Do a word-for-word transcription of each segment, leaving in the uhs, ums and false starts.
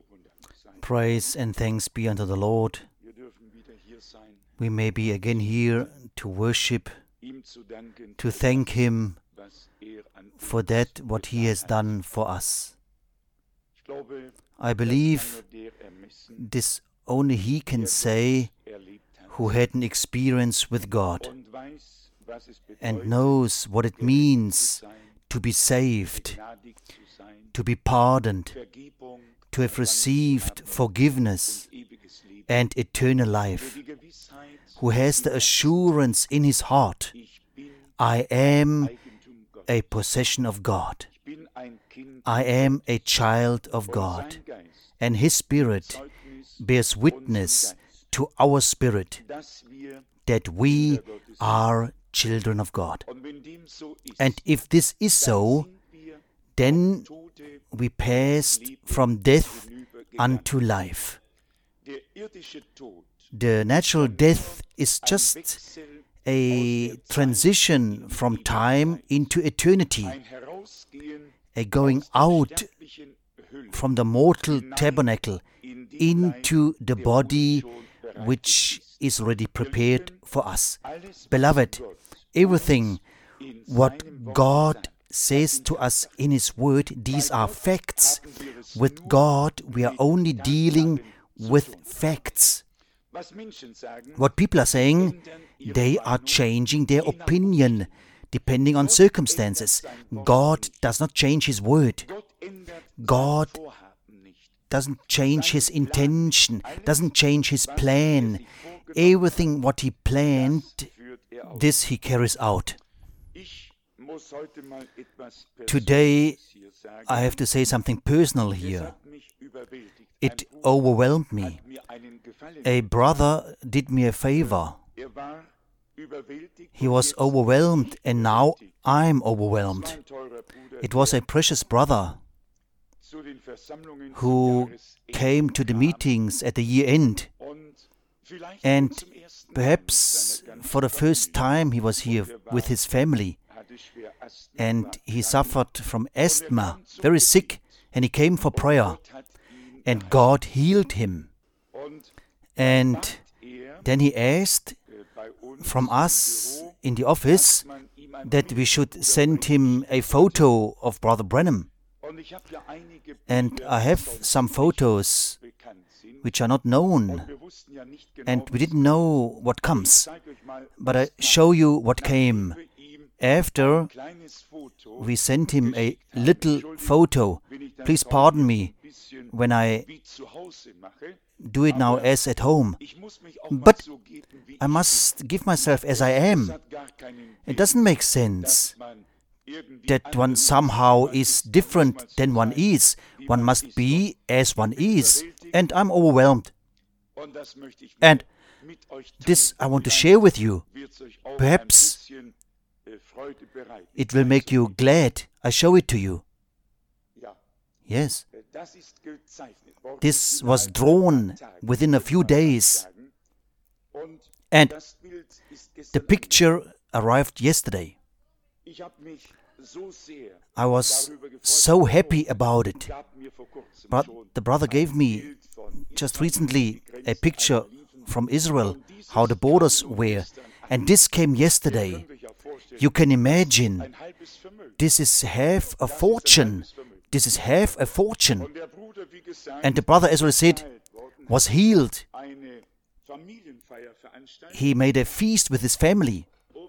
Praise and thanks be unto the Lord. We may be again here to worship, to thank Him for that what He has done for us. I believe this only He can say who had an experience with God and knows what it means to be saved, to be pardoned, to have received forgiveness and eternal life, who has the assurance in his heart, I am a possession of God. I am a child of God, and His Spirit bears witness to our spirit that we are children of God. And if this is so, then we passed from death unto life. The natural death is just a transition from time into eternity, a going out from the mortal tabernacle into the body which is already prepared for us. Beloved, everything what God says to us in His Word, these are facts. With God, we are only dealing with facts. What people are saying, they are changing their opinion depending on circumstances. God does not change His Word. God doesn't change His intention, doesn't change His plan. Everything what He planned, this He carries out. Today, I have to say something personal here. It overwhelmed me. A brother did me a favor. He was overwhelmed, and now I'm overwhelmed. It was a precious brother who came to the meetings at the year end, and perhaps for the first time he was here with his family, and he suffered from asthma, very sick, and he came for prayer, and God healed him. And then he asked from us in the office that we should send him a photo of Brother Branham. And I have some photos which are not known, and we didn't know what comes. But I show you what came. After we sent him a little photo, please pardon me when I do it now as at home, but I must give myself as I am. It doesn't make sense that one somehow is different than one is. One must be as one is, and I'm overwhelmed. And this I want to share with you. Perhaps it will make you glad I show it to you. Yes. This was drawn within a few days, and the picture arrived yesterday. I was so happy about it. But the brother gave me just recently a picture from Israel, how the borders were, and this came yesterday. You can imagine, this is half a fortune. This is half a fortune. And the brother, as I said, was healed. He made a feast with his family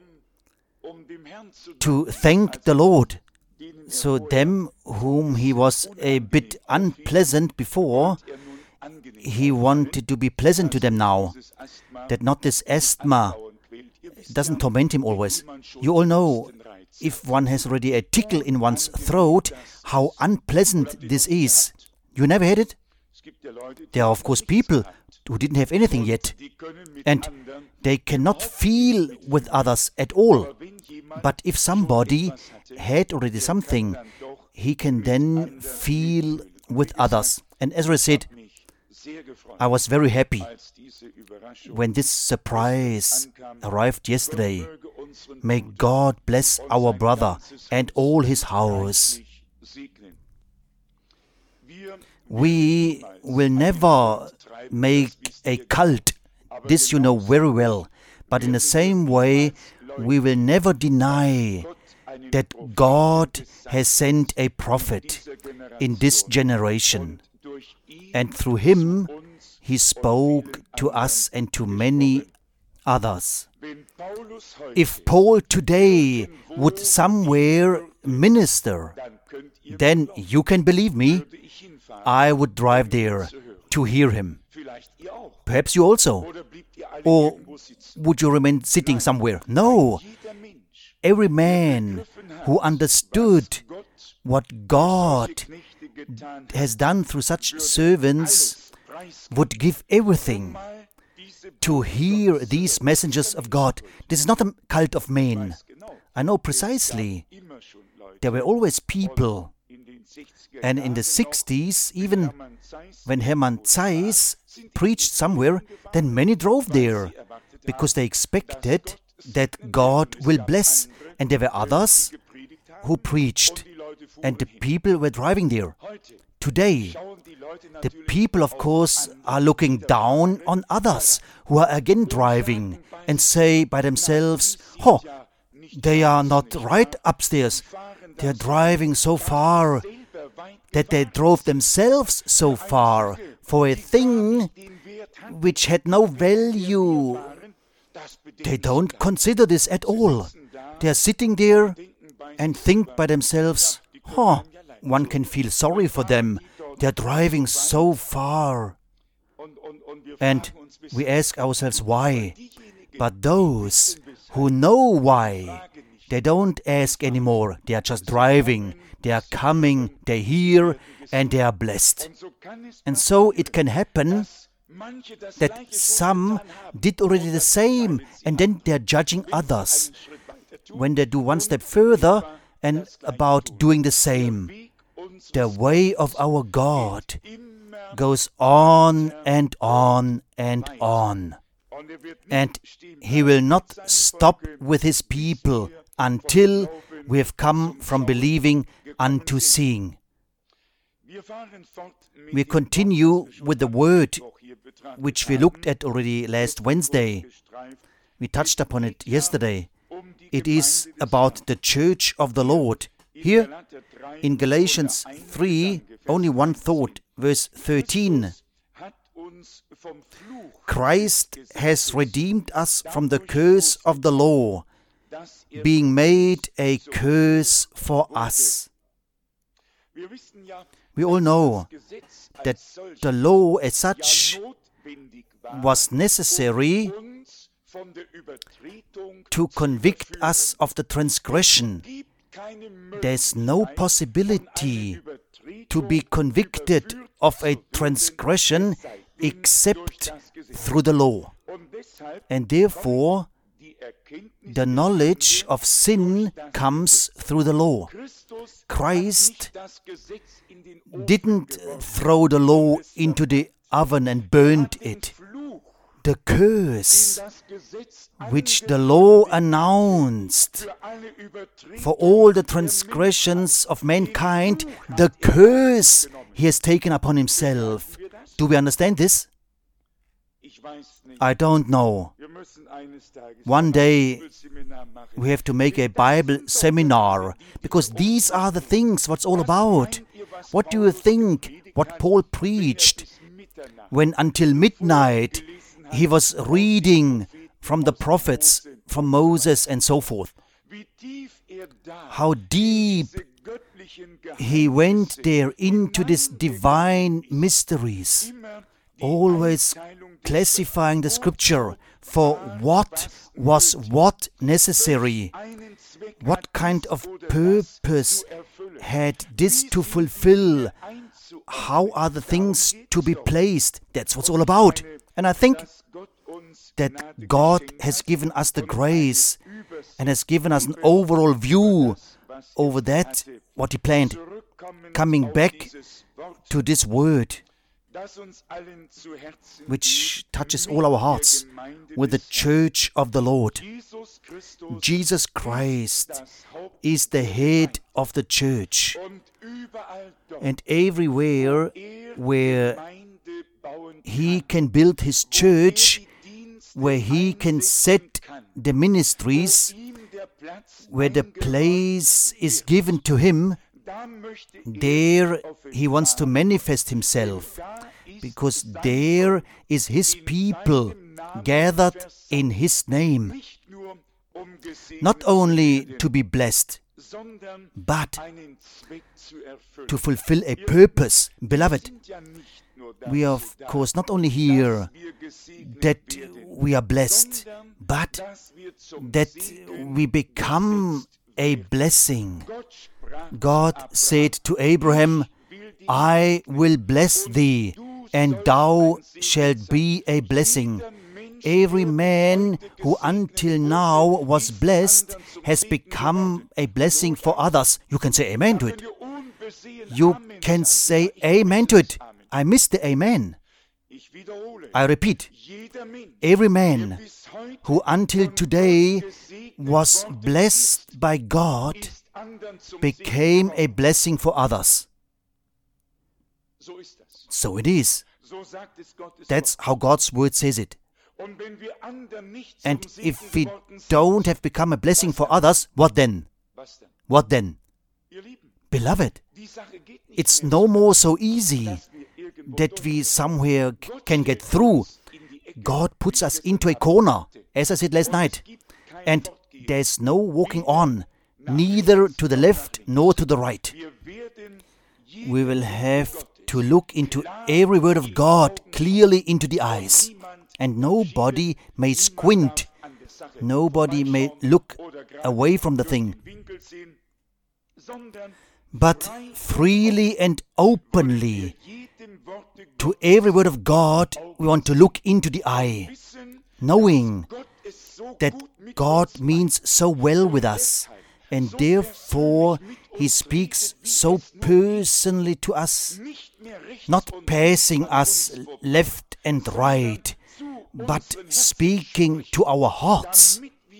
to thank the Lord. So them whom he was a bit unpleasant before, he wanted to be pleasant to them now. That not this asthma doesn't torment him always. You all know, if one has already a tickle in one's throat, how unpleasant this is. You never had it? There are of course people who didn't have anything yet, and they cannot feel with others at all. But if somebody had already something, he can then feel with others. And Ezra said, I was very happy when this surprise arrived yesterday. May God bless our brother and all his house. We will never make a cult. This you know very well. But in the same way, we will never deny that God has sent a prophet in this generation. And through him, he spoke to us and to many others. If Paul today would somewhere minister, then you can believe me, I would drive there to hear him. Perhaps you also. Or would you remain sitting somewhere? No. Every man who understood what God has done through such servants would give everything to hear these messengers of God. This is not a cult of men. I know precisely. There were always people, and in the sixties, even when Hermann Zeiss preached somewhere, then many drove there, because they expected that God will bless. And there were others who preached, and the people were driving there. Today, the people, of course, are looking down on others who are again driving and say by themselves, oh, they are not right upstairs. They are driving so far that they drove themselves so far for a thing which had no value. They don't consider this at all. They are sitting there and think by themselves, huh, one can feel sorry for them. They are driving so far. And we ask ourselves why. But those who know why, they don't ask anymore. They are just driving. They are coming, they hear, and they are blessed. And so it can happen that some did already the same, and then they are judging others when they do one step further and about doing the same. The way of our God goes on and on and on. And he will not stop with his people until we have come from believing unto seeing. We continue with the word which we looked at already last Wednesday. We touched upon it yesterday. It is about the church of the Lord. Here in Galatians three, only one thought, verse thirteen. Christ has redeemed us from the curse of the law, being made a curse for us. We all know that the law as such was necessary to convict us of the transgression. There's no possibility to be convicted of a transgression except through the law. And therefore, the knowledge of sin comes through the law. Christ didn't throw the law into the oven and burned it. The curse which the law announced for all the transgressions of mankind, the curse he has taken upon himself. Do we understand this? I don't know. One day we have to make a Bible seminar, because these are the things what's all about. What do you think what Paul preached when until midnight he was reading from the prophets, from Moses and so forth? How deep he went there into these divine mysteries, always classifying the scripture for what was what necessary, what kind of purpose had this to fulfill, how are the things to be placed. That's what's all about. And I think that God has given us the grace and has given us an overall view over that, what he planned. Coming back to this word, which touches all our hearts, with the church of the Lord. Jesus Christ is the head of the church. And everywhere where He can build His church, where He can set the ministries, where the place is given to Him, there He wants to manifest Himself, because there is His people gathered in His name, not only to be blessed, but to fulfill a purpose. Beloved, we are of course not only here that we are blessed, but that we become a blessing. God said to Abraham, I will bless thee, and thou shalt be a blessing. Every man who until now was blessed has become a blessing for others. You can say amen to it. You can say amen to it. I missed the amen. I repeat, every man who until today was blessed by God became a blessing for others. So it is. That's how God's word says it. And if we don't have become a blessing for others, what then? What then? Beloved, it's no more so easy that we somewhere can get through. God puts us into a corner, as I said last night, and there's no walking on, neither to the left nor to the right. We will have to look into every word of God clearly into the eyes, and nobody may squint, nobody may look away from the thing, but freely and openly to every word of God we want to look into the eye, knowing that God means so well with us, and therefore He speaks so personally to us, not passing us left and right, but speaking to our hearts,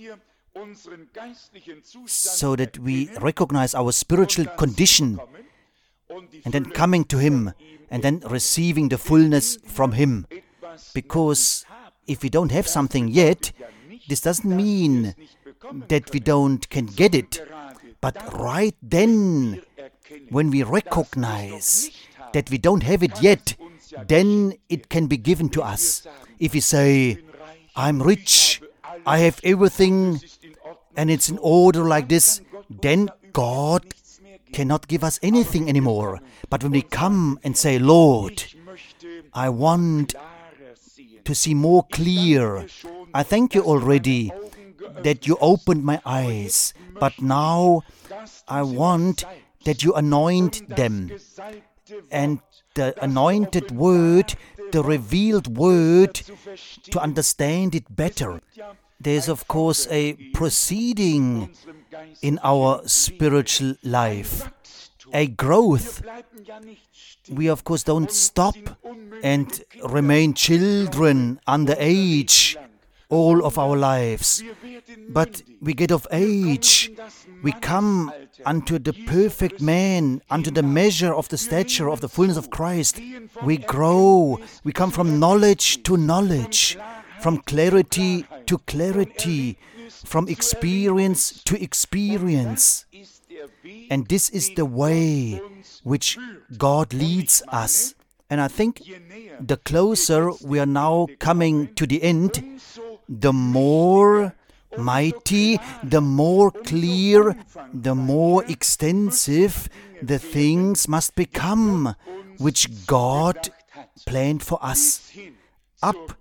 so that we recognize our spiritual condition, and then coming to Him, and then receiving the fullness from Him. Because if we don't have something yet, this doesn't mean that we don't can get it. But right then, when we recognize that we don't have it yet, then it can be given to us. If we say, I'm rich, I have everything, and it's in order like this, then God cannot give us anything anymore. But when we come and say, Lord, I want to see more clear. I thank you already that you opened my eyes, but now I want that you anoint them. And the anointed word, the revealed word, to understand it better. There's of course a proceeding in our spiritual life, a growth. We of course don't stop and remain children under age all of our lives, but we get of age, we come unto the perfect man, unto the measure of the stature of the fullness of Christ. We grow, we come from knowledge to knowledge, from clarity to clarity, from experience to experience. And this is the way which God leads us. And I think the closer we are now coming to the end, the more mighty, the more clear, the more extensive the things must become which God planned for us, up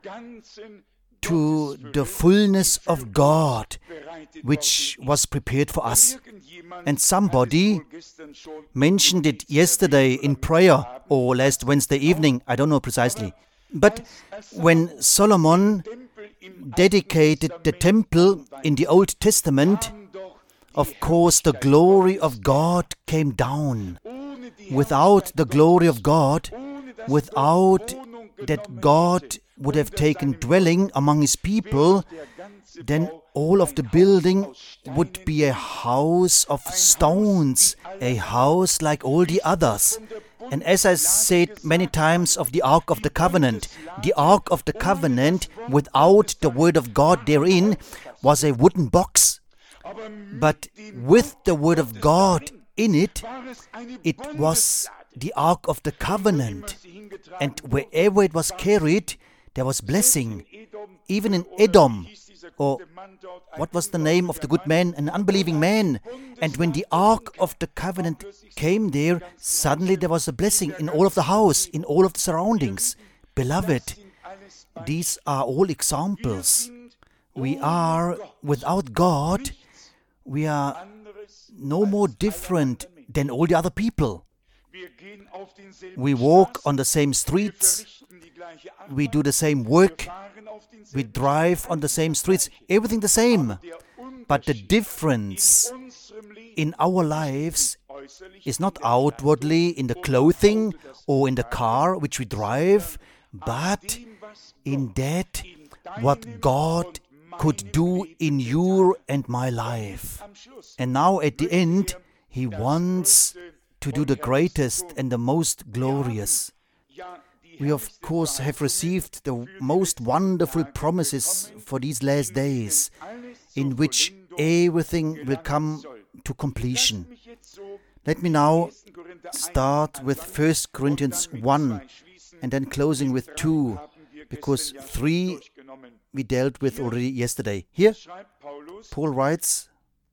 to the fullness of God which was prepared for us. And somebody mentioned it yesterday in prayer or last Wednesday evening, I don't know precisely. But when Solomon dedicated the temple in the Old Testament, of course the glory of God came down. Without the glory of God, without that God would have taken dwelling among His people, then all of the building would be a house of stones, a house like all the others. And as I said many times of the Ark of the Covenant, the Ark of the Covenant without the Word of God therein was a wooden box. But with the Word of God in it, it was the Ark of the Covenant. And wherever it was carried, there was blessing. Even in Edom, or what was the name of the good man? An unbelieving man. And when the Ark of the Covenant came there, suddenly there was a blessing in all of the house, in all of the surroundings. Beloved, these are all examples. We are, without God, we are no more different than all the other people. We walk on the same streets, we do the same work, we drive on the same streets, everything the same. But the difference in our lives is not outwardly in the clothing or in the car which we drive, but in that what God could do in your and my life. And now at the end, He wants to do the greatest and the most glorious. We of course have received the most wonderful promises for these last days, in which everything will come to completion. Let me now start with First Corinthians one and then closing with two, because three we dealt with already yesterday. Here, Paul writes,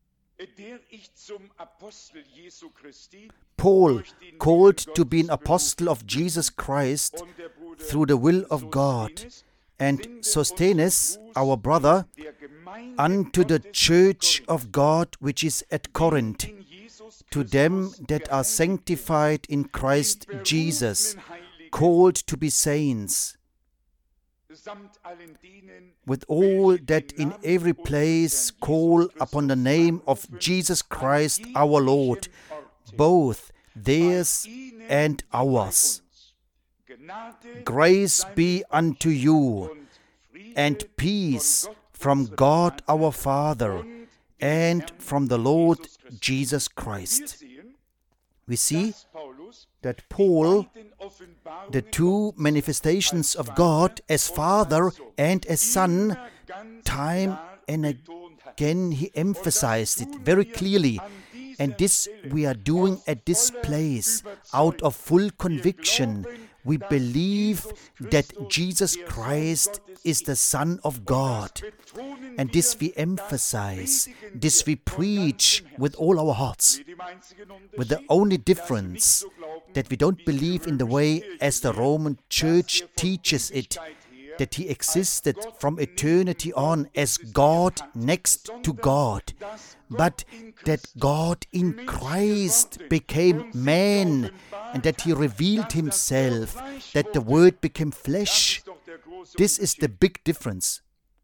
Paul, called to be an apostle of Jesus Christ through the will of God, and Sosthenes, our brother, unto the church of God which is at Corinth, to them that are sanctified in Christ Jesus, called to be saints, with all that in every place call upon the name of Jesus Christ our Lord, both theirs and ours. Grace be unto you, and peace from God our Father, and from the Lord Jesus Christ. We see that Paul, the two manifestations of God as Father and as Son, time and again he emphasized it very clearly. And this we are doing at this place out of full conviction. We believe that Jesus Christ is the Son of God. And this we emphasize, this we preach with all our hearts, with the only difference that we don't believe in the way as the Roman Church teaches it, that He existed from eternity on as God next to God, but that God in Christ became man, and that He revealed Himself, that the Word became flesh. This is the big difference.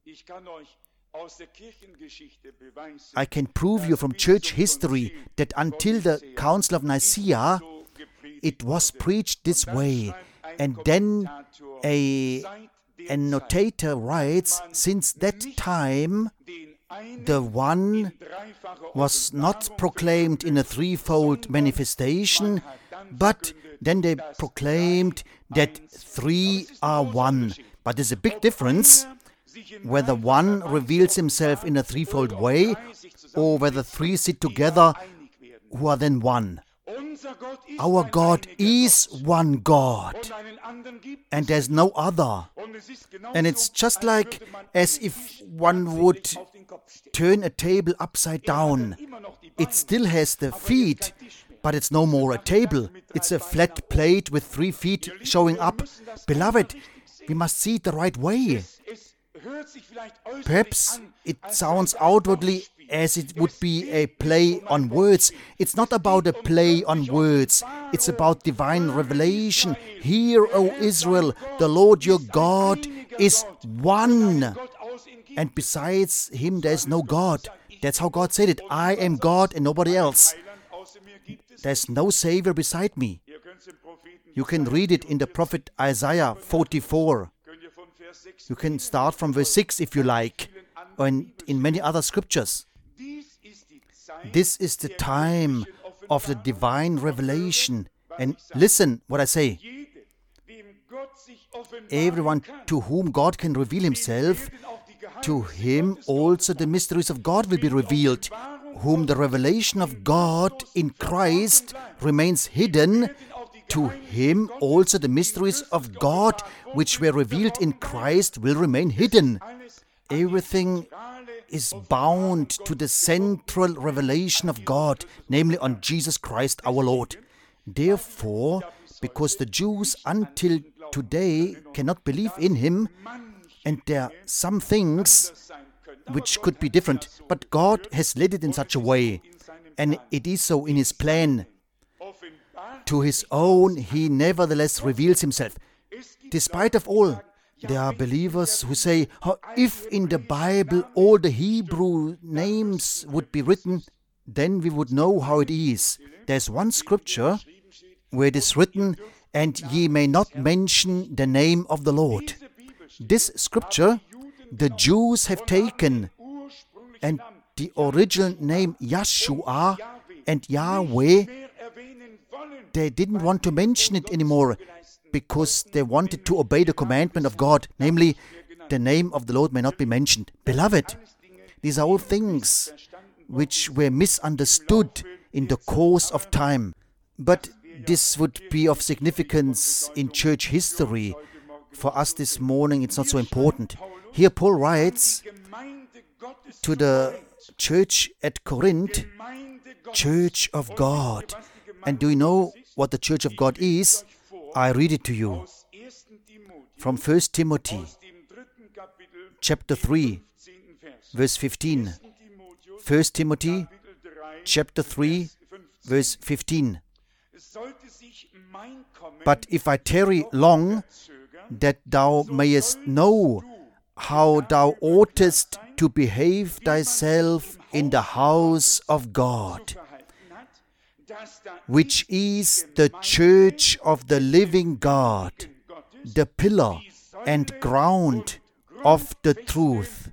I can prove you from church history that until the Council of Nicaea, it was preached this way. And then a annotator writes, since that time, the one was not proclaimed in a threefold manifestation, but then they proclaimed that three are one. But there's a big difference whether one reveals himself in a threefold way, or whether three sit together who are then one. Our God is one God, and there's no other. And it's just like as if one would turn a table upside down. It still has the feet, but it's no more a table. It's a flat plate with three feet showing up. Beloved, we must see it the right way. Perhaps it sounds outwardly as it would be a play on words. It's not about a play on words. It's about divine revelation. Hear, O Israel, the Lord your God is one. And besides Him there is no God. That's how God said it. I am God and nobody else. There's no Savior beside me. You can read it in the prophet Isaiah forty-four. You can start from verse six if you like, and in many other scriptures. This is the time of the divine revelation. And listen what I say. Everyone to whom God can reveal himself, to him also the mysteries of God will be revealed. Whom the revelation of God in Christ remains hidden, to him also the mysteries of God which were revealed in Christ will remain hidden. Everything is bound to the central revelation of God, namely on Jesus Christ our Lord. Therefore, because the Jews until today cannot believe in him, and there are some things which could be different, but God has led it in such a way, and it is so in his plan. To his own he nevertheless reveals himself. Despite of all, there are believers who say, oh, if in the Bible all the Hebrew names would be written, then we would know how it is. There's one scripture where it is written, and ye may not mention the name of the Lord. This scripture the Jews have taken, and the original name Yeshua and Yahweh, they didn't want to mention it anymore because they wanted to obey the commandment of God, namely, the name of the Lord may not be mentioned. Beloved, these are all things which were misunderstood in the course of time. But this would be of significance in church history. For us this morning, it's not so important. Here Paul writes to the church at Corinth, Church of God. And do you know what the Church of God is? I read it to you from First Timothy chapter three, verse fifteen. First Timothy chapter three, verse fifteen. But if I tarry long, that thou mayest know how thou oughtest to behave thyself in the house of God, which is the church of the living God, the pillar and ground of the truth.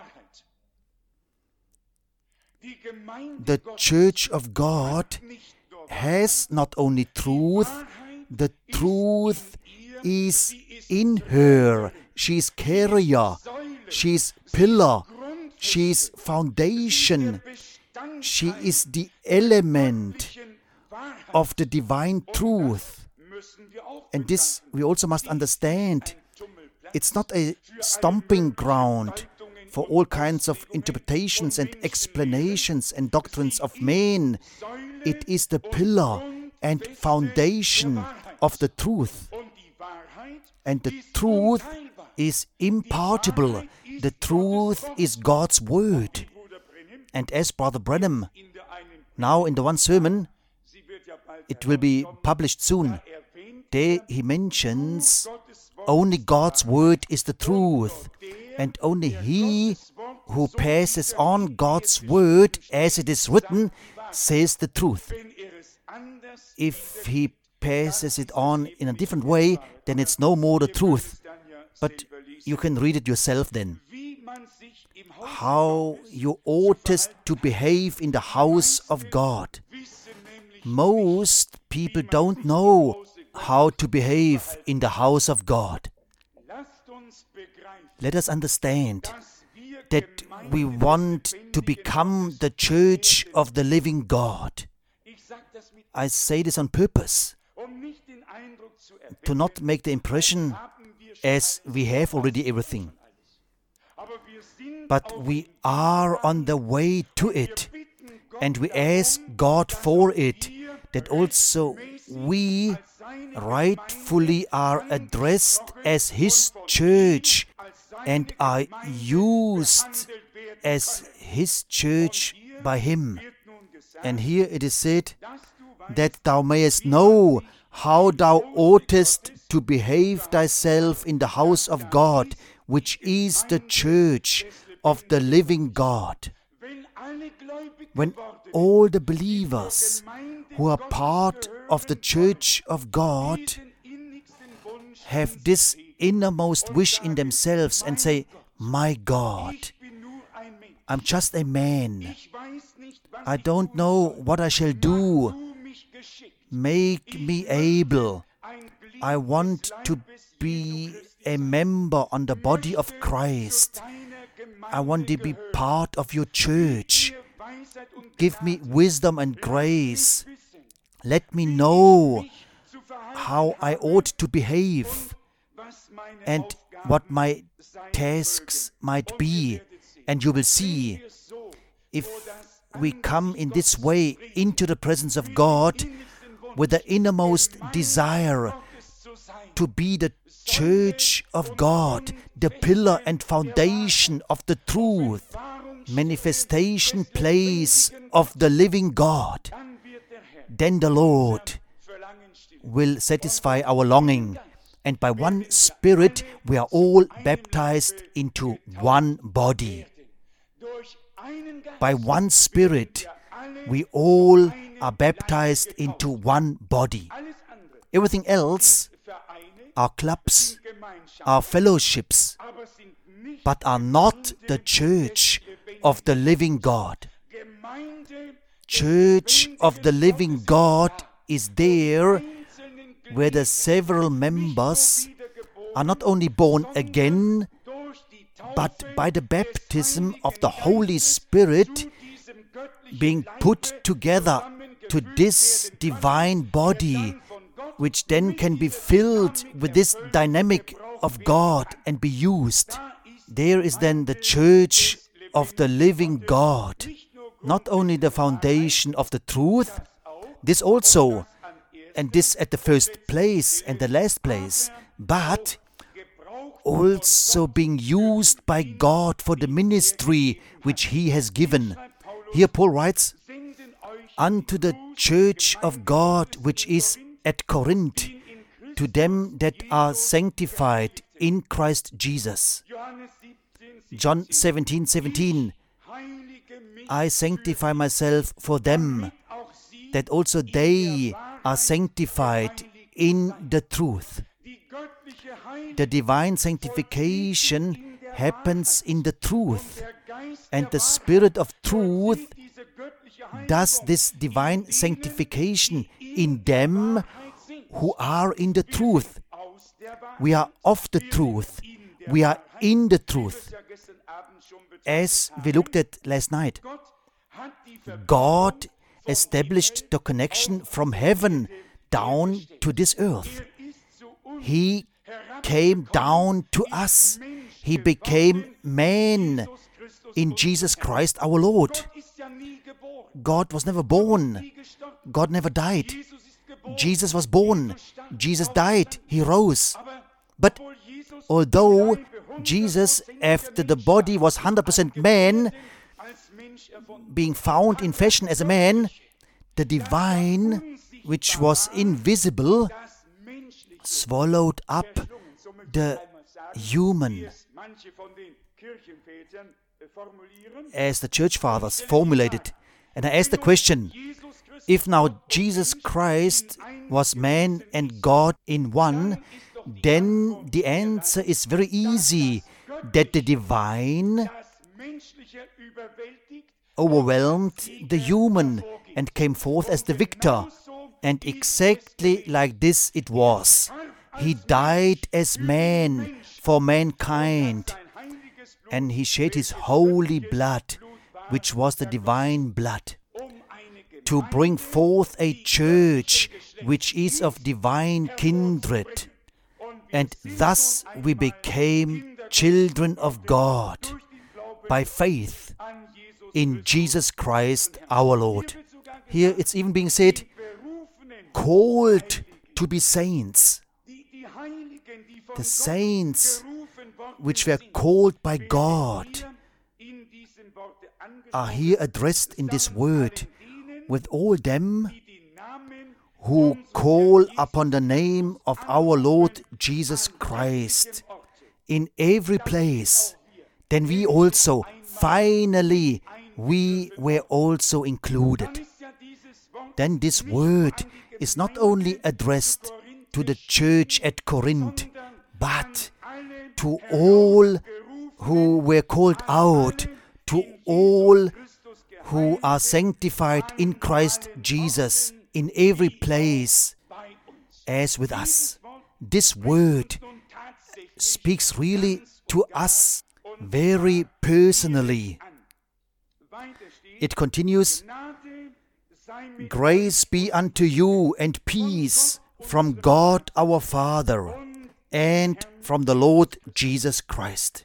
The church of God has not truth, the truth is in her. She is carrier, she is pillar, she is foundation, she is the element of the divine truth. And this we also must understand. It's not a stomping ground for all kinds of interpretations and explanations and doctrines of men. It is the pillar and foundation of the truth. And the truth is impartible. The truth is God's word. And as Brother Branham, now in the one sermon, it will be published soon, there he mentions only God's word is the truth, and only he who passes on God's word as it is written says the truth. If he passes it on in a different way, then it's no more the truth. But you can read it yourself then. How you oughtest to behave in the house of God. Most people don't know how to behave in the house of God. Let us understand that we want to become the church of the living God. I say this on purpose, to not make the impression as we have already everything. But we are on the way to it, and we ask God for it, that also we rightfully are addressed as His church and are used as His church by Him. And here it is said, that thou mayest know how thou oughtest to behave thyself in the house of God, which is the church of the living God. When all the believers who are part of the church of God have this innermost wish in themselves and say, my God, I'm just a man. I don't know what I shall do. Make me able. I want to be a member on the body of Christ. I want to be part of your church. Give me wisdom and grace. Let me know how I ought to behave and what my tasks might be. And you will see, if we come in this way into the presence of God with the innermost desire to be the church of God, the pillar and foundation of the truth, manifestation place of the living God, then the Lord will satisfy our longing. And by one Spirit we are all baptized into one body. By one Spirit we all are baptized into one body. Everything else are clubs, are fellowships, but are not the church of the living God. Church of the living God is there where the several members are not only born again, but by the baptism of the Holy Spirit being put together to this divine body, which then can be filled with this dynamic of God and be used. There is then the church of the living God, not only the foundation of the truth, this also, and this at the first place and the last place, but also being used by God for the ministry which He has given. Here Paul writes, unto the church of God which is at Corinth, to them that are sanctified in Christ Jesus. John seventeen seventeen, I sanctify myself for them, that also they are sanctified in the truth. The divine sanctification happens in the truth, and the Spirit of truth does this divine sanctification in them who are in the truth. We are of the truth. We are in the truth. As we looked at last night, God established the connection from heaven down to this earth. He came down to us. He became man in Jesus Christ our Lord. God was never born. God never died. Jesus was born. Jesus died. He rose. But although Jesus, after the body was one hundred percent man, being found in fashion as a man, the divine, which was invisible, swallowed up the human. As the church fathers formulated. And I asked the question, if now Jesus Christ was man and God in one, then the answer is very easy, that the divine overwhelmed the human and came forth as the victor. And exactly like this it was. He died as man for mankind, and He shed His holy blood, which was the divine blood, to bring forth a church which is of divine kindred. And thus we became children of God by faith in Jesus Christ our Lord. Here it's even being said, called to be saints. The saints which were called by God are here addressed in this word, with all them who call upon the name of our Lord Jesus Christ in every place. Then we also, finally, we were also included. Then this word is not only addressed to the church at Corinth, but to all who were called out, to all who are sanctified in Christ Jesus in every place, as with us. This word speaks really to us very personally. It continues, "Grace be unto you and peace from God our Father and from the Lord Jesus Christ."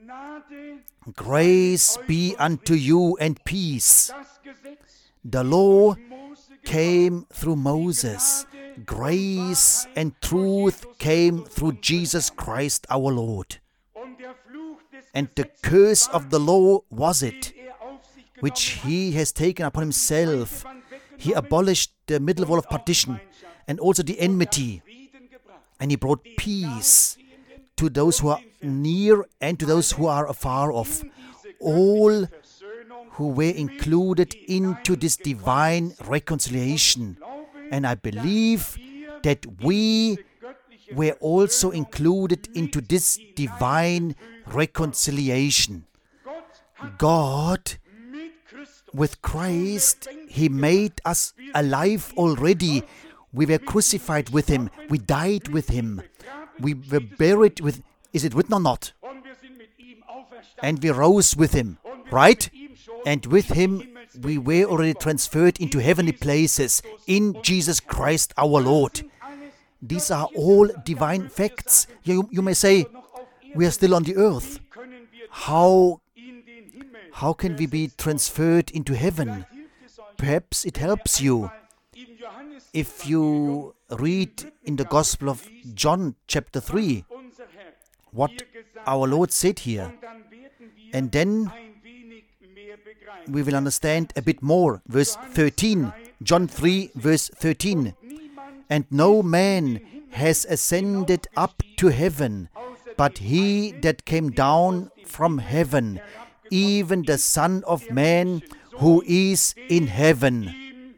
Grace be unto you and peace. The law came through Moses. Grace and truth came through Jesus Christ our Lord. And the curse of the law was it, which he has taken upon himself. He abolished the middle wall of partition and also the enmity. And he brought peace to those who are near and to those who are afar off. All who were included into this divine reconciliation. And I believe that we were also included into this divine reconciliation. God, with Christ, He made us alive already. We were crucified with Him. We died with Him. We were buried with, is it written or not? And we rose with Him, right? And with Him we were already transferred into heavenly places in Jesus Christ our Lord. These are all divine facts. You, you may say, we are still on the earth. How, how can we be transferred into heaven? Perhaps it helps you if you read in the Gospel of John chapter three what our Lord said here. And then we will understand a bit more. Verse thirteen, John three, verse thirteen. "And no man has ascended up to heaven, but he that came down from heaven, even the Son of Man who is in heaven."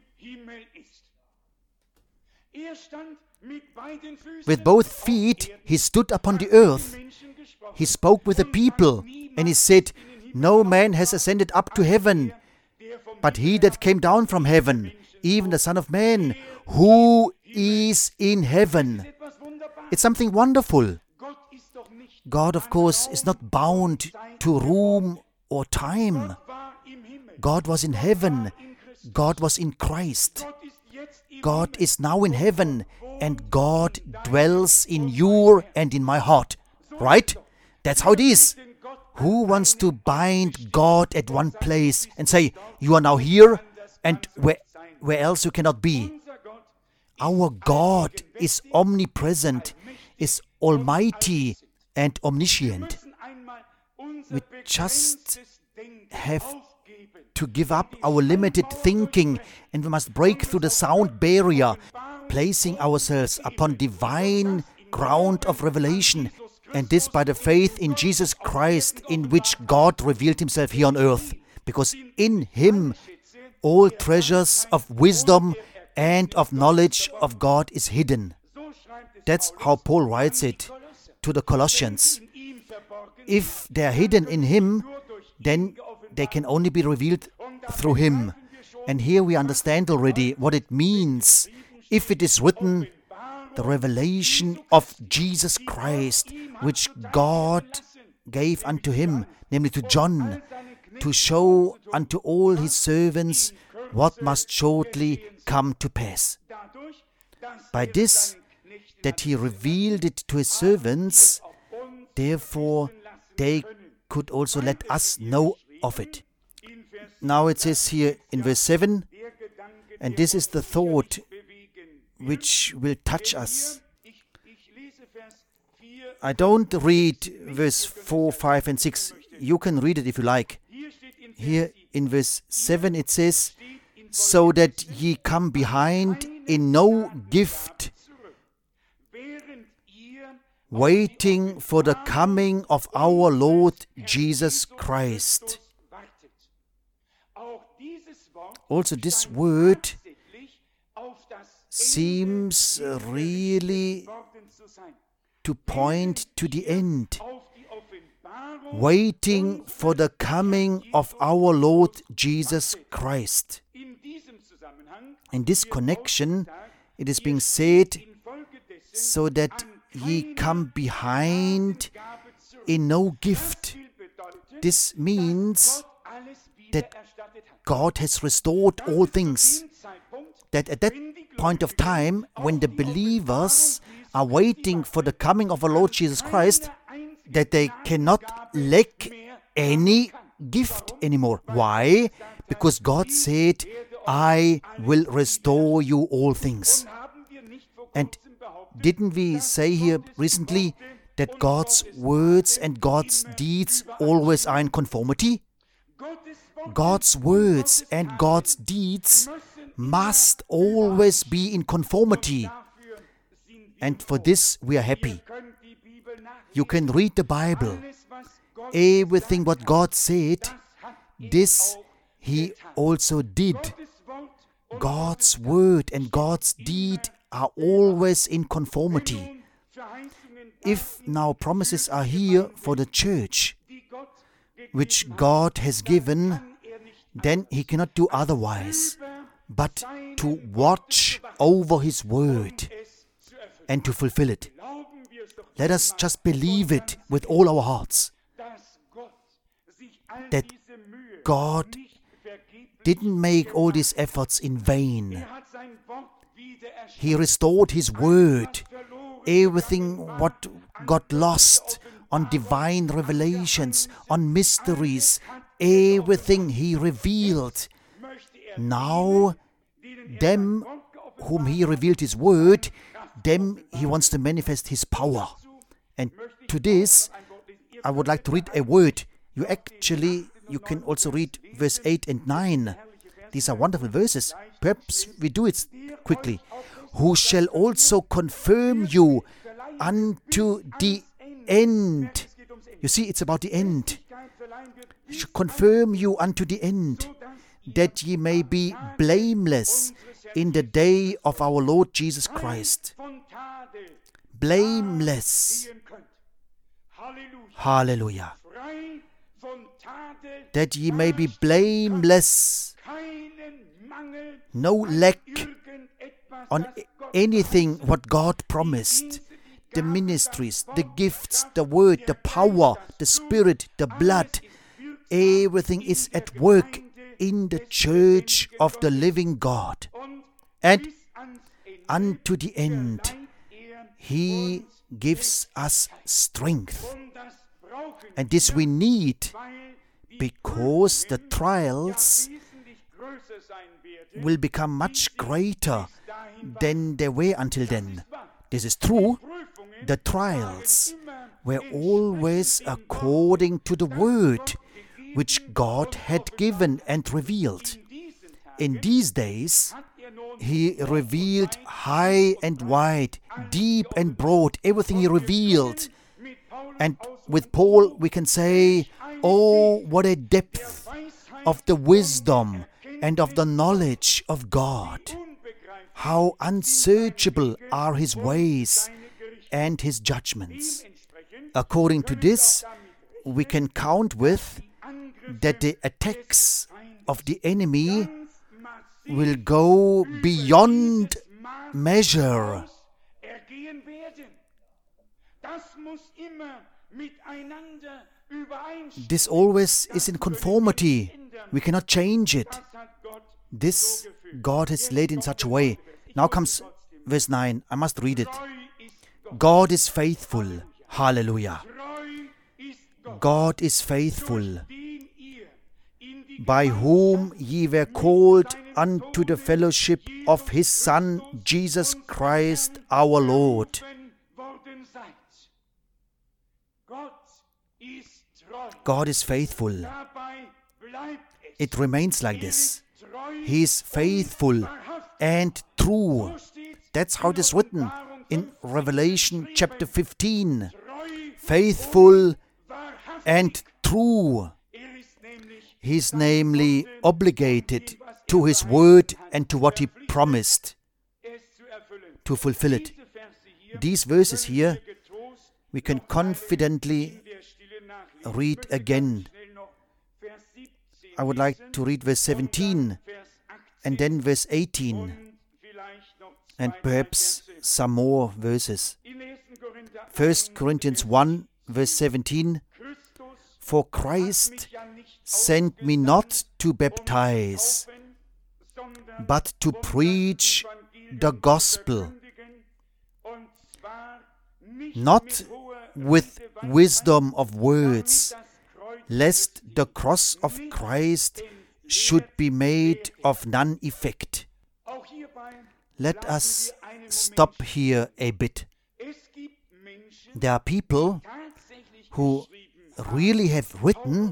With both feet he stood upon the earth. He spoke with the people, and he said, "No man has ascended up to heaven, but he that came down from heaven, even the Son of Man, who is in heaven." It's something wonderful. God, of course, is not bound to room or time. God was in heaven. God was in Christ. God is now in heaven, and God dwells in you and in my heart. Right? That's how it is. Who wants to bind God at one place and say, "You are now here, and where, where else you cannot be"? Our God is omnipresent, is almighty and omniscient. We just have to give up our limited thinking, and we must break through the sound barrier, placing ourselves upon divine ground of revelation, and this by the faith in Jesus Christ, in which God revealed Himself here on earth, because in Him all treasures of wisdom and of knowledge of God is hidden. That's how Paul writes it to the Colossians. If they are hidden in Him, then they can only be revealed through Him. And here we understand already what it means. If it is written, the revelation of Jesus Christ, which God gave unto Him, namely to John, to show unto all His servants what must shortly come to pass. By this, that He revealed it to His servants, therefore they could also let us know of it. Now it says here in verse seven, and this is the thought which will touch us. I don't read verse four, five and six. You can read it if you like. Here in verse seven it says, "So that ye come behind in no gift, waiting for the coming of our Lord Jesus Christ." Also this word seems really to point to the end, waiting for the coming of our Lord Jesus Christ. In this connection, it is being said, so that ye come behind in no gift. This means that God has restored all things. That at that point of time, when the believers are waiting for the coming of our Lord Jesus Christ, that they cannot lack any gift anymore. Why? Because God said, I will restore you all things. And didn't we say here recently that God's words and God's deeds always are in conformity? God's words and God's deeds must always be in conformity. And for this we are happy. You can read the Bible. Everything what God said, this He also did. God's word and God's deed are always in conformity. If now promises are here for the church, which God has given, then He cannot do otherwise but to watch over His word and to fulfill it. Let us just believe it with all our hearts, that God didn't make all these efforts in vain. He restored His word. Everything what got lost on divine revelations, on mysteries, everything He revealed. Now, them whom He revealed His word, them He wants to manifest His power. And to this, I would like to read a word. You actually, you can also read verse eight and nine. These are wonderful verses. Perhaps we do it quickly. Who shall also confirm you unto the end. You see, it's about the end. Confirm you unto the end, that ye may be blameless in the day of our Lord Jesus Christ. Blameless. Hallelujah. That ye may be blameless. No lack on anything what God promised. The ministries, the gifts, the word, the power, the spirit, the blood. Everything is at work in the church of the living God. And unto the end, He gives us strength. And this we need, because the trials will become much greater than they were until then. This is true. The trials were always according to the word which God had given and revealed. In these days, He revealed high and wide, deep and broad, everything He revealed. And with Paul we can say, oh, what a depth of the wisdom and of the knowledge of God. How unsearchable are His ways and His judgments. According to this, we can count with that the attacks of the enemy will go beyond measure. This always is in conformity. We cannot change it. This God has laid in such a way. Now comes verse nine. I must read it. God is faithful. Hallelujah. God is faithful, by whom ye were called unto the fellowship of His Son, Jesus Christ our Lord. God is faithful. It remains like this. He is faithful and true. That's how it is written in Revelation chapter fifteen. Faithful and true. He is namely obligated to His word and to what He promised. to fulfill it. These verses here we can confidently read again. I would like to read verse seventeen and then verse eighteen and perhaps some more verses. First Corinthians one verse seventeen, for Christ sent me not to baptize, but to preach the gospel, not with wisdom of words, lest the cross of Christ should be made of none effect. Let us stop here a bit. There are people who really have written,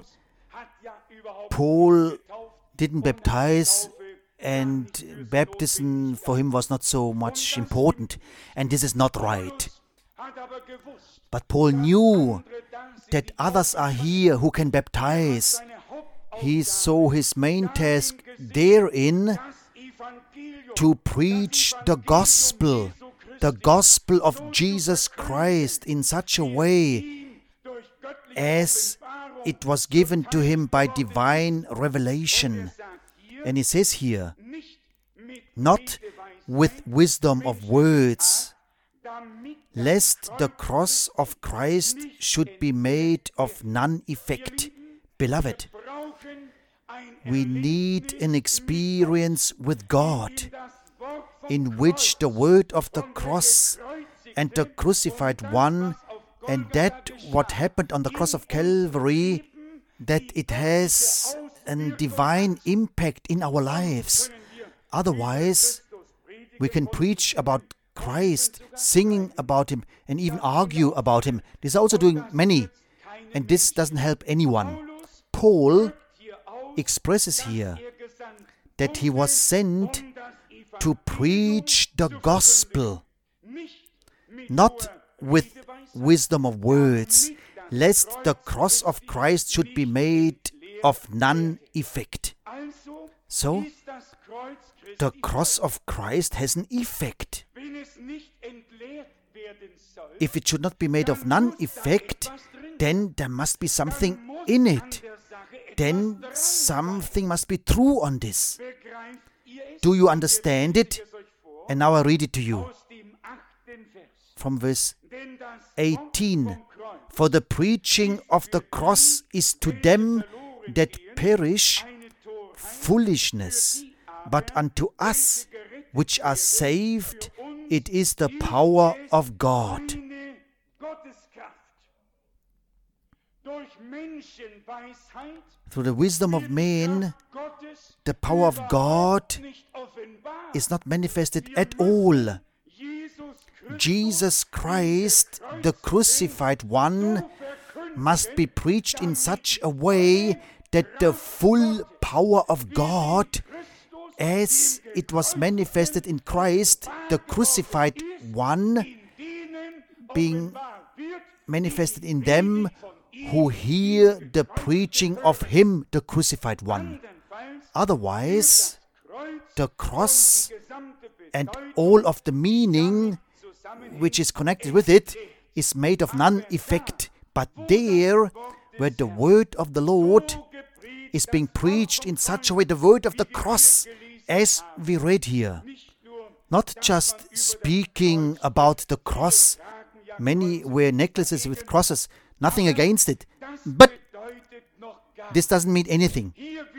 Paul didn't baptize and baptism for him was not so much important, and this is not right. But Paul knew that others are here who can baptize. He saw his main task therein to preach the gospel, the gospel of Jesus Christ in such a way as it was given to him by divine revelation. And he says here, not with wisdom of words, lest the cross of Christ should be made of none effect. Beloved, we need an experience with God in which the word of the cross and the crucified one and that what happened on the cross of Calvary, that it has a divine impact in our lives. Otherwise, we can preach about Christ, singing about Him, and even argue about Him. This is also doing many, and this doesn't help anyone. Paul expresses here that he was sent to preach the gospel, not with wisdom of words, lest the cross of Christ should be made of none effect. So, the cross of Christ has an effect. If it should not be made of none effect, then there must be something in it. Then something must be true on this. Do you understand it? And now I read it to you. From verse eighteen. For the preaching of the cross is to them that perish foolishness, but unto us which are saved, it is the power of God. Through the wisdom of men, the power of God is not manifested at all. Jesus Christ, the crucified one, must be preached in such a way that the full power of God, as it was manifested in Christ, the crucified one, being manifested in them who hear the preaching of Him, the crucified one. Otherwise, the cross and all of the meaning which is connected with it is made of none effect. But there, where the word of the Lord is being preached in such a way, the word of the cross, as we read here, not just speaking about the cross. Many wear necklaces with crosses, nothing against it, but this doesn't mean anything.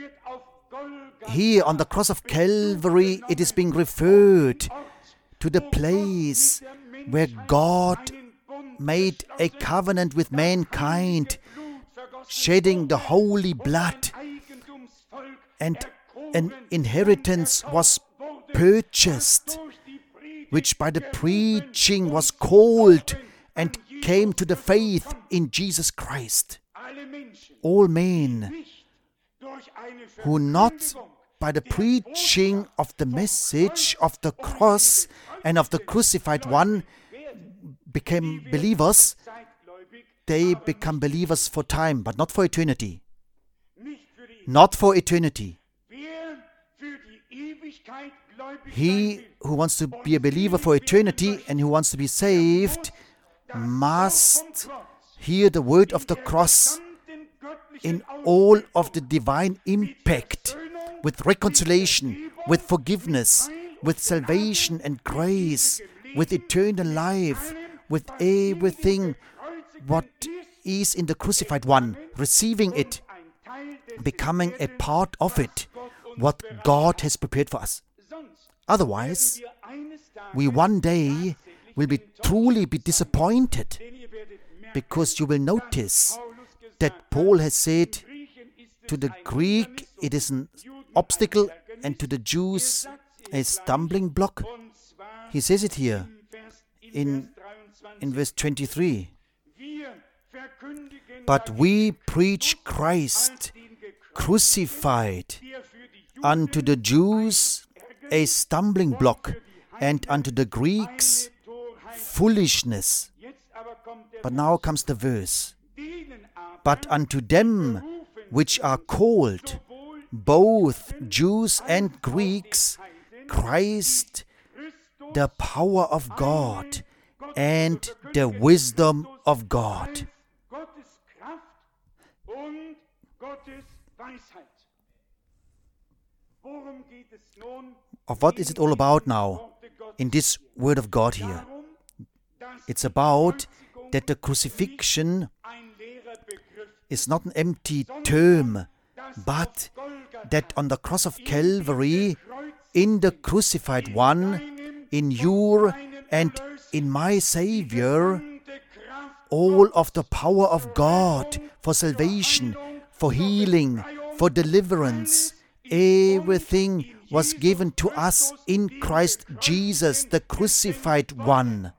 Here on the cross of Calvary, it is being referred to the place where God made a covenant with mankind, shedding the holy blood, and an inheritance was purchased, which by the preaching was called and came to the faith in Jesus Christ. All men who not by the preaching of the message of the cross and of the crucified one became believers, they become believers for time, but not for eternity. Not for eternity. He who wants to be a believer for eternity and who wants to be saved must hear the word of the cross in all of the divine impact, with reconciliation, with forgiveness, with salvation and grace, with eternal life, with everything what is in the crucified one, receiving it, becoming a part of it, what God has prepared for us. Otherwise, we one day will be truly be disappointed, because you will notice that Paul has said, to the Greek it is an obstacle and to the Jews a stumbling block. He says it here in, in verse twenty-three. But we preach Christ crucified, unto the Jews a stumbling block, and unto the Greeks foolishness. But now comes the verse. But unto them which are called, both Jews and Greeks, Christ, the power of God and the wisdom of God. Of what is it all about now in this word of God here? It's about that the crucifixion is not an empty term, but that on the cross of Calvary, in the crucified one, in your and in my Savior, all of the power of God for salvation, for healing, for deliverance, everything was given to us in Christ Jesus, the crucified one.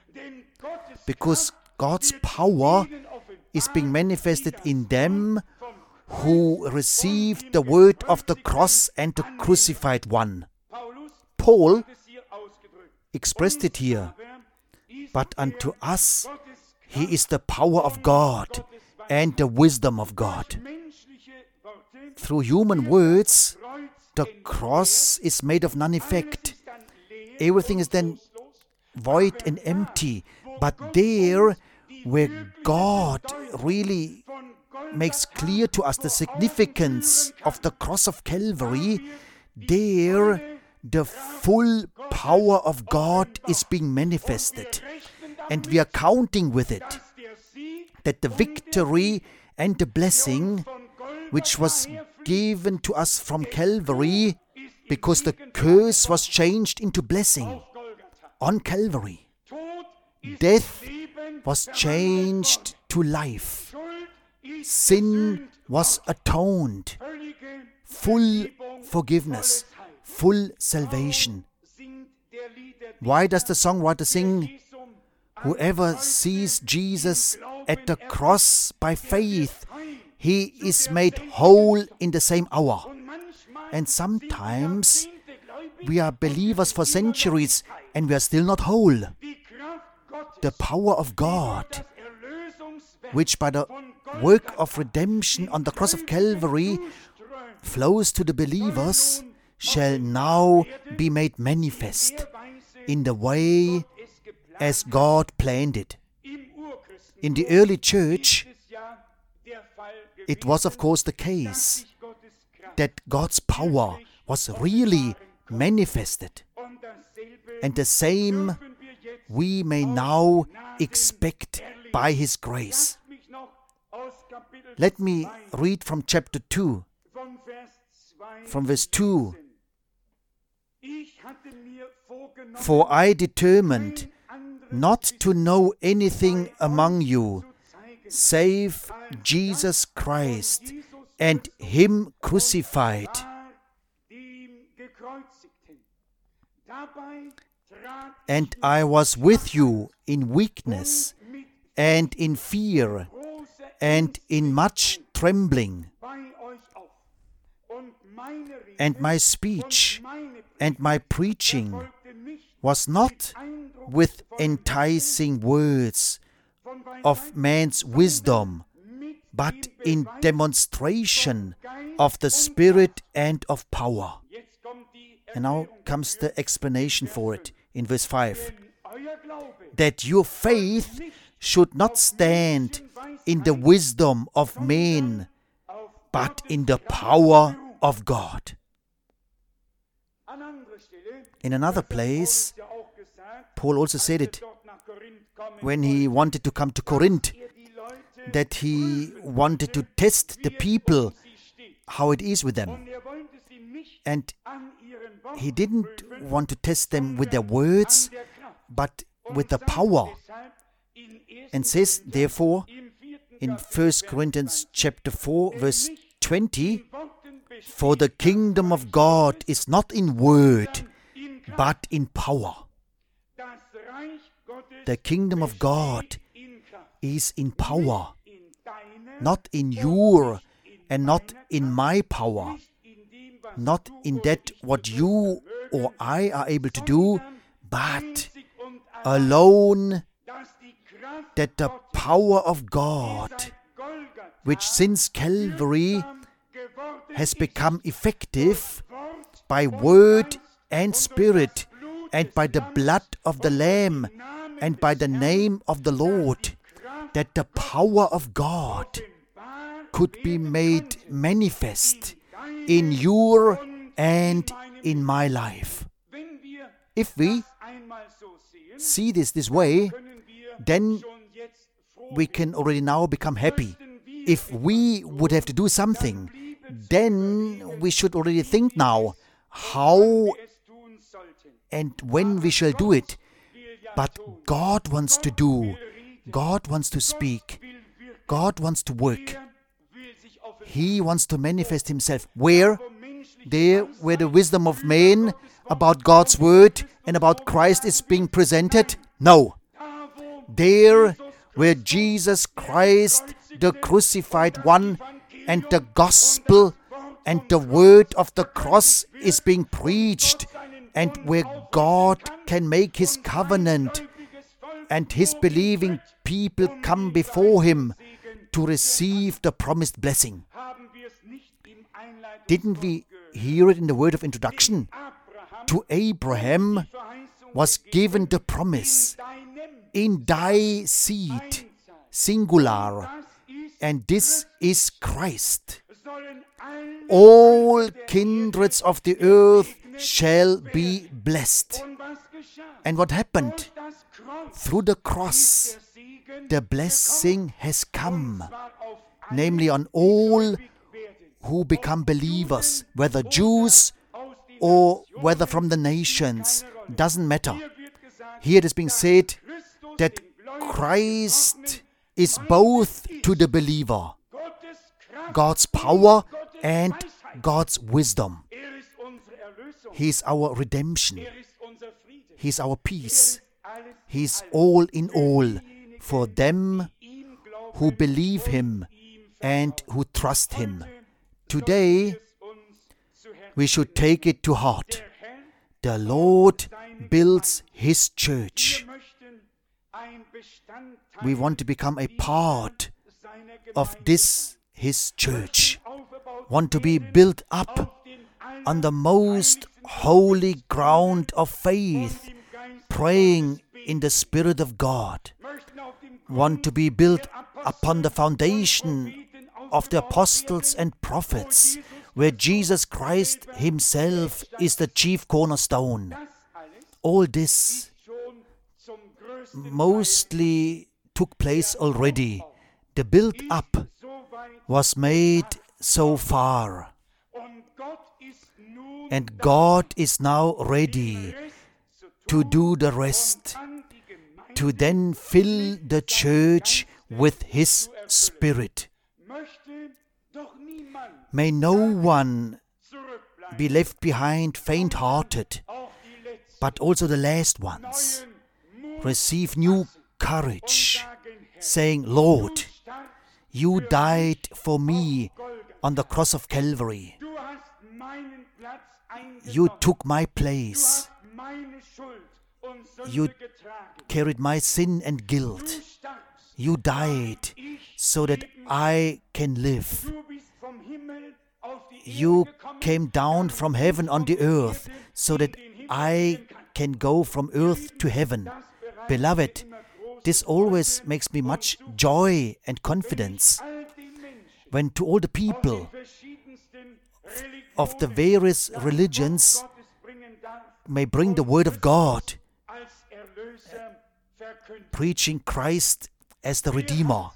Because God's power is being manifested in them who received the word of the cross and the crucified one. Paul expressed it here. But unto us he is the power of God and the wisdom of God. Through human words, the cross is made of none effect. Everything is then void and empty. But there, where God really makes clear to us the significance of the cross of Calvary, there the full power of God is being manifested. And we are counting with it, that the victory and the blessing which was given to us from Calvary, because the curse was changed into blessing on Calvary. Death was changed to life. Sin was atoned. Full forgiveness, full salvation. Why does the songwriter sing, whoever sees Jesus at the cross by faith, he is made whole in the same hour. And sometimes we are believers for centuries and we are still not whole. The power of God, which by the work of redemption on the cross of Calvary flows to the believers, shall now be made manifest in the way as God planned it. In the early church, it was of course the case that God's power was really manifested. And the same we may now expect by His grace. Let me read from chapter two, from verse two. For I determined not to know anything among you, save Jesus Christ and Him crucified. And I was with you in weakness and in fear and in much trembling. And my speech and my preaching was not with enticing words of man's wisdom, but in demonstration of the Spirit and of power. And now comes the explanation for it in verse five. That your faith should not stand in the wisdom of men, but in the power of God. In another place, Paul also said it when he wanted to come to Corinth, that he wanted to test the people, how it is with them. And he didn't want to test them with their words, but with the power. And says, therefore, in First Corinthians chapter four, verse twenty, for the kingdom of God is not in word, but in power. The kingdom of God is in power, not in your and not in my power, not in that what you or I are able to do, but alone that the power of God, which since Calvary has become effective by word and spirit, and by the blood of the Lamb, and by the name of the Lord, that the power of God could be made manifest in your and in my life. If we see this this way, then we can already now become happy. If we would have to do something, then we should already think now how and when we shall do it. But God wants to do. God wants to speak. God wants to work. He wants to manifest Himself. Where? There where the wisdom of man about God's word and about Christ is being presented? No. There where Jesus Christ, the crucified one, and the gospel and the word of the cross is being preached, and where God can make His covenant and His believing people come before Him to receive the promised blessing. Didn't we hear it in the word of introduction? To Abraham was given the promise, in thy seed, singular, and this is Christ. All kindreds of the earth shall be blessed. And what happened? Through the cross, the blessing has come, namely on all who become believers, whether Jews or whether from the nations, doesn't matter. Here it is being said that Christ is both to the believer, God's power and God's wisdom. He is our redemption. He is our peace. He is all in all for them who believe Him and who trust Him. Today, we should take it to heart. The Lord builds His church. We want to become a part of this, His church. Want to be built up on the most holy ground of faith, praying in the Spirit of God. Want to be built upon the foundation of the apostles and prophets, where Jesus Christ Himself is the chief cornerstone. All this mostly took place already. The build-up was made so far. And God is now ready to do the rest, to then fill the church with His Spirit. May no one be left behind faint-hearted, but also the last ones receive new courage, saying, Lord, You died for me on the cross of Calvary. You took my place. You carried my sin and guilt. You died so that I can live. you came down from heaven on the earth so that I can go from earth to heaven. Beloved, this always makes me much joy and confidence when to all the people of the various religions may bring the word of God, preaching Christ as the Redeemer.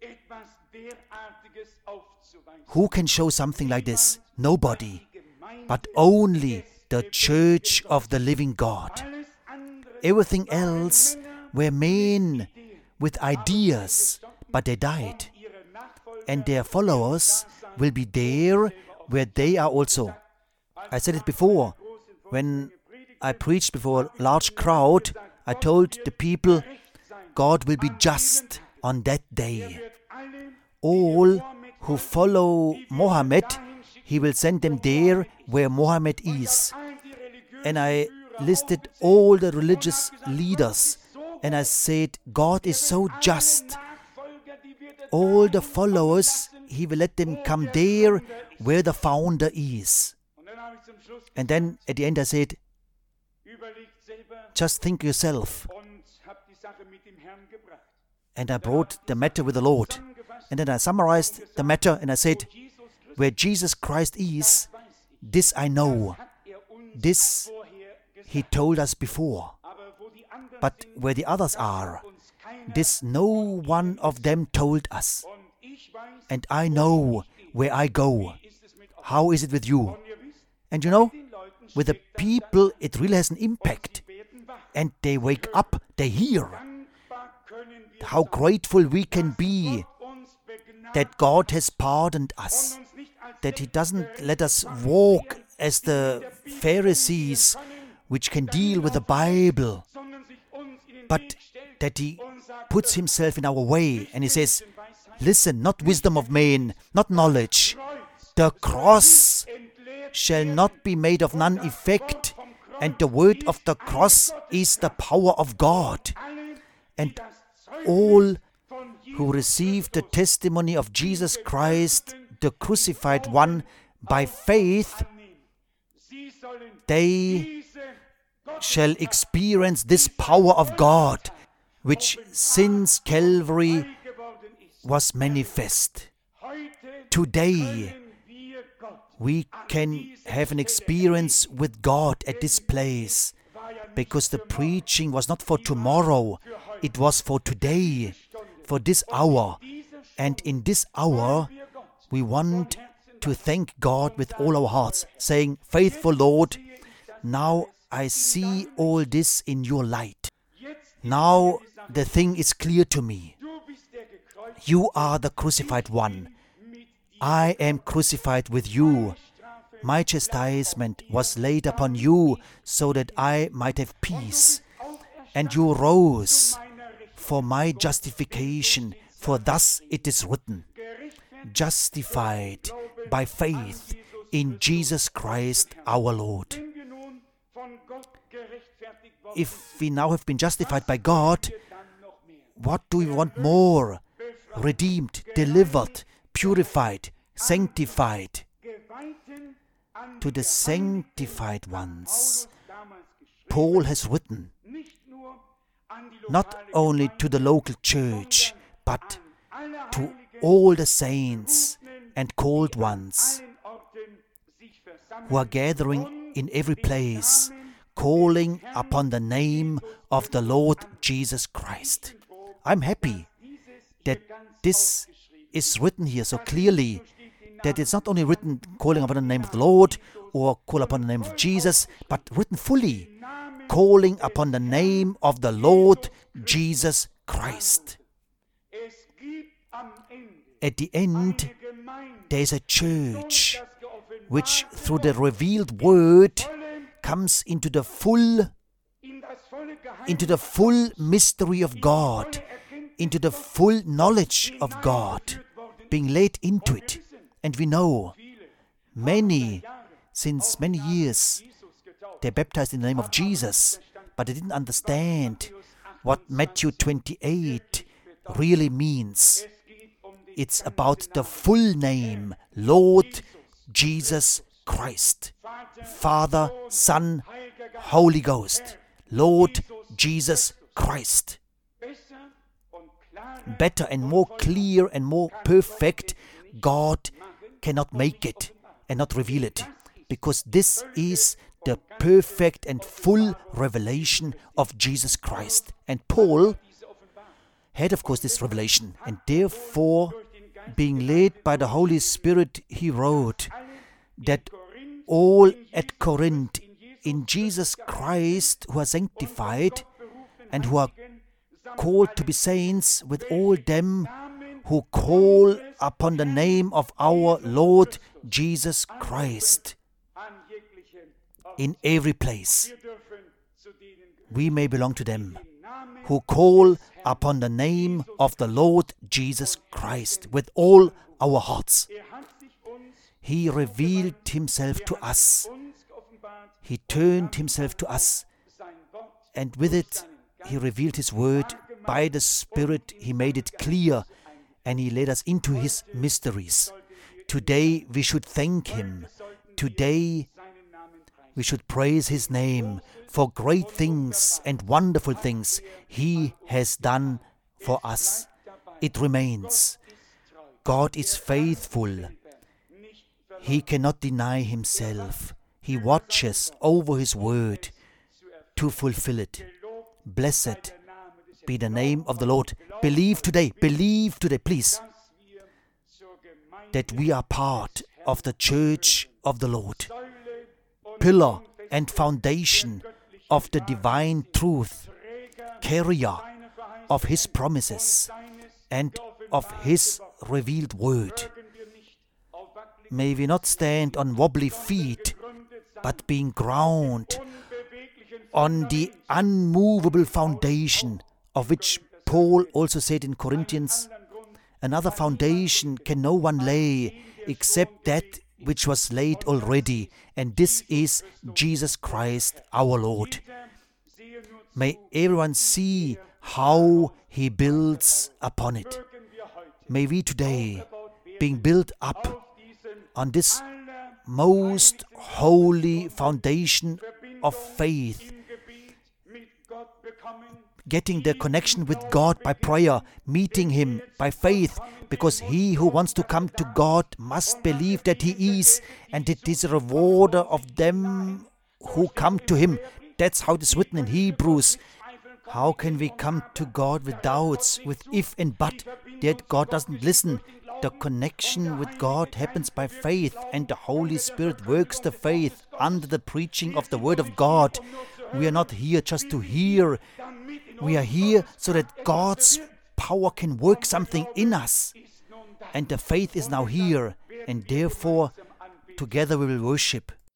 Who can show something like this? Nobody, but only the Church of the living God. Everything else were men with ideas, but they died. And their followers will be there where they are also. I said it before. When I preached before a large crowd, I told the people, God will be just on that day. All who follow Mohammed, He will send them there where Mohammed is. And I listed all the religious leaders, and I said, God is so just. All the followers, He will let them come there where the founder is. And then at the end I said, just think yourself. And I brought the matter with the Lord. And then I summarized the matter and I said, where Jesus Christ is, this I know. This He told us before. But where the others are, this no one of them told us. And I know where I go. How is it with you? And you know, with the people, it really has an impact. And they wake up, they hear. How grateful we can be that God has pardoned us, that He doesn't let us walk as the Pharisees, which can deal with the Bible, but that He puts Himself in our way and He says, listen, not wisdom of men, not knowledge. The cross shall not be made of none effect, and the word of the cross is the power of God. And all who receive the testimony of Jesus Christ, the crucified one, by faith, they shall experience this power of God, which since Calvary was manifest. Today, we can have an experience with God at this place, because the preaching was not for tomorrow, it was for today, for this hour. And in this hour, we want to thank God with all our hearts, saying, faithful Lord, now I see all this in your light. Now the thing is clear to me. You are the crucified one. I am crucified with you. My chastisement was laid upon you so that I might have peace. And you rose for my justification, for thus it is written, justified by faith in Jesus Christ our Lord. If we now have been justified by God, what do we want more? Redeemed, delivered, purified, sanctified. To the sanctified ones, Paul has written, not only to the local church, but to all the saints and called ones who are gathering in every place, calling upon the name of the Lord Jesus Christ. I'm happy that this is written here so clearly, that it's not only written calling upon the name of the Lord or call upon the name of Jesus, but written fully, calling upon the name of the Lord Jesus Christ. At the end, there is a church which through the revealed word comes into the full into the full mystery of God, into the full knowledge of God, being led into it. And we know many, since many years, they're baptized in the name of Jesus, but they didn't understand what Matthew twenty-eight really means. It's about the full name, Lord Jesus Christ. Father, Son, Holy Ghost. Lord Jesus Christ. Better and more clear and more perfect, God cannot make it and not reveal it, because this is the perfect and full revelation of Jesus Christ. And Paul had, of course, this revelation, and therefore, being led by the Holy Spirit, he wrote that all at Corinth in Jesus Christ who are sanctified and who are called to be saints, with all them who call upon the name of our Lord Jesus Christ. In every place, we may belong to them who call upon the name of the Lord Jesus Christ with all our hearts. He revealed himself to us. He turned himself to us, and with it, he revealed his word. By the Spirit, he made it clear, and he led us into his mysteries. Today, we should thank him. Today, we should praise his name for great things and wonderful things he has done for us. It remains. God is faithful. He cannot deny himself. He watches over his word to fulfill it. Blessed be the name of the Lord. Believe today, believe today, please, that we are part of the church of the Lord, pillar and foundation of the divine truth, carrier of his promises and of his revealed word. May we not stand on wobbly feet, but being grounded on the unmovable foundation, of which Paul also said in Corinthians, another foundation can no one lay except that which was laid already, and this is Jesus Christ our Lord. May everyone see how he builds upon it. May we today, being built up on this most holy foundation of faith, getting the connection with God by prayer, meeting him by faith, because he who wants to come to God must believe that he is, and it is a rewarder of them who come to him. That's how it is written in Hebrews. How can we come to God with doubts, with if and but, that God doesn't listen? The connection with God happens by faith, and the Holy Spirit works the faith under the preaching of the Word of God. We are not here just to hear. We are here so that God's power can work something in us. And the faith is now here, and therefore together we will worship.